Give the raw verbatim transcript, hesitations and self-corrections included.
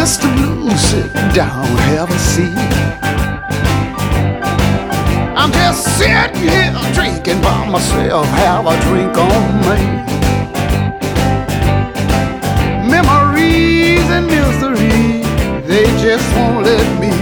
Mister Blue, sit down, have a seat. I'm just sitting here drinking by myself, have a drink on me. Memories and misery, they just won't let me